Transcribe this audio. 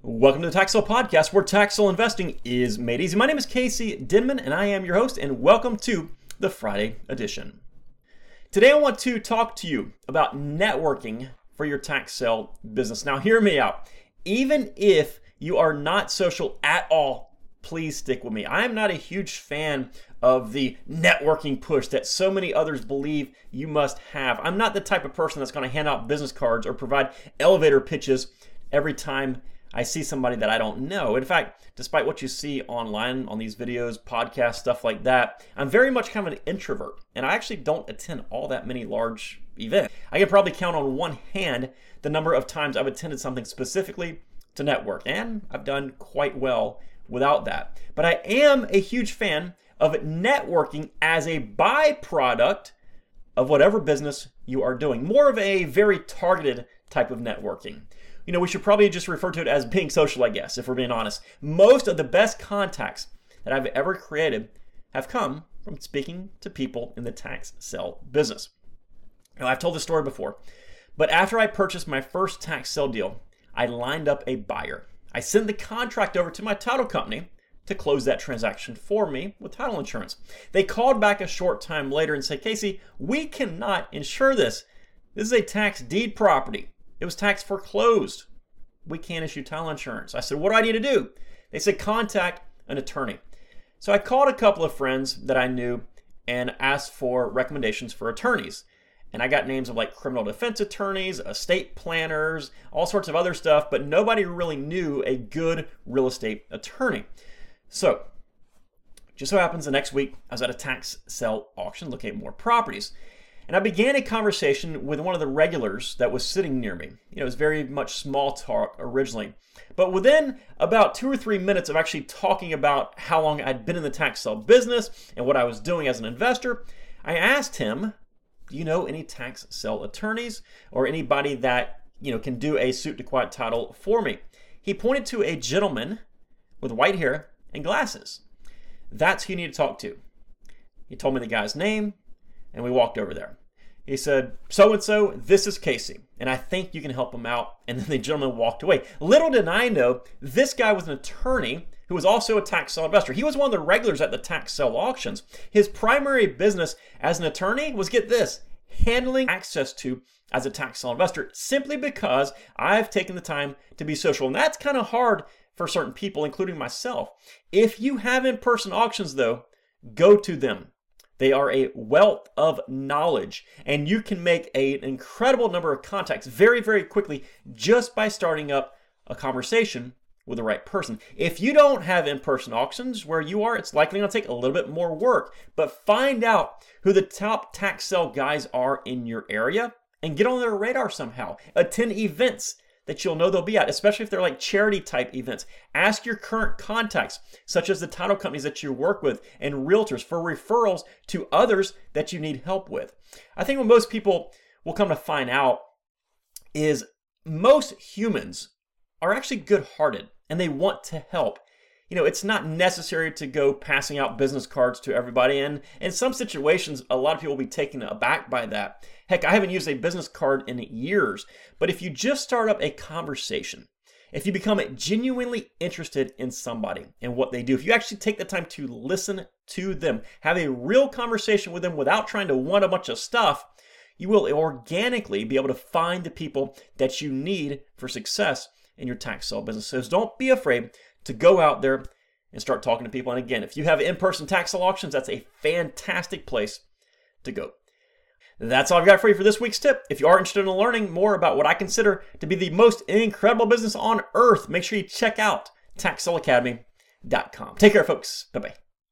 Welcome to the Tax Sale Podcast, where tax sale investing is made easy. My name is Casey Denman, and I am your host, and welcome to the Friday edition. Today, I want to talk to you about networking for your tax sale business. Now, hear me out. Even if you are not social at all, please stick with me. I am not a huge fan of the networking push that so many others believe you must have. I'm not the type of person that's going to hand out business cards or provide elevator pitches every time I see somebody that I don't know. In fact, despite what you see online on these videos, podcasts, stuff like that, I'm very much kind of an introvert, and I actually don't attend all that many large events. I can probably count on one hand the number of times I've attended something specifically to network, and I've done quite well without that. But I am a huge fan of networking as a byproduct of whatever business you are doing. More of a very targeted type of networking. You know, we should probably just refer to it as being social, I guess, if we're being honest. Most of the best contacts that I've ever created have come from speaking to people in the tax sale business. Now, I've told this story before, but after I purchased my first tax sale deal, I lined up a buyer. I sent the contract over to my title company to close that transaction for me with title insurance. They called back a short time later and said, "Casey, we cannot insure this. This is a tax deed property. It was tax foreclosed. We can't issue title insurance." I said, "What do I need to do?" They said, "Contact an attorney." So I called a couple of friends that I knew and asked for recommendations for attorneys. And I got names of like criminal defense attorneys, estate planners, all sorts of other stuff, but nobody really knew a good real estate attorney. So, just so happens the next week, I was at a tax sale auction looking at more properties. And I began a conversation with one of the regulars that was sitting near me. You know, it was very much small talk originally. But within about 2 or 3 minutes of actually talking about how long I'd been in the tax sale business and what I was doing as an investor, I asked him, "Do you know any tax sale attorneys or anybody that, can do a suit to quiet title for me?" He pointed to a gentleman with white hair and glasses. "That's who you need to talk to." He told me the guy's name, and we walked over there. He said, "So-and-so, this is Casey, and I think you can help him out." And then the gentleman walked away. Little did I know, this guy was an attorney who was also a tax sale investor. He was one of the regulars at the tax sale auctions. His primary business as an attorney was, get this, handling access to as a tax sale investor, simply because I've taken the time to be social. And that's kind of hard for certain people, including myself. If you have in-person auctions, though, go to them. They are a wealth of knowledge, and you can make an incredible number of contacts very, very quickly just by starting up a conversation with the right person. If you don't have in-person auctions where you are, it's likely going to take a little bit more work, but find out who the top tax sale guys are in your area and get on their radar somehow. Attend events that you'll know they'll be at, especially if they're like charity type events. Ask your current contacts, such as the title companies that you work with and realtors, for referrals to others that you need help with. I think what most people will come to find out is most humans are actually good-hearted and they want to help. It's not necessary to go passing out business cards to everybody. And in some situations, a lot of people will be taken aback by that. Heck, I haven't used a business card in years. But if you just start up a conversation, if you become genuinely interested in somebody and what they do, if you actually take the time to listen to them, have a real conversation with them without trying to want a bunch of stuff, you will organically be able to find the people that you need for success in your tax sale business. So don't be afraid to go out there and start talking to people. And again, if you have in-person tax sale auctions, that's a fantastic place to go. That's all I've got for you for this week's tip. If you are interested in learning more about what I consider to be the most incredible business on earth, make sure you check out TaxSaleAcademy.com. Take care, folks. Bye-bye.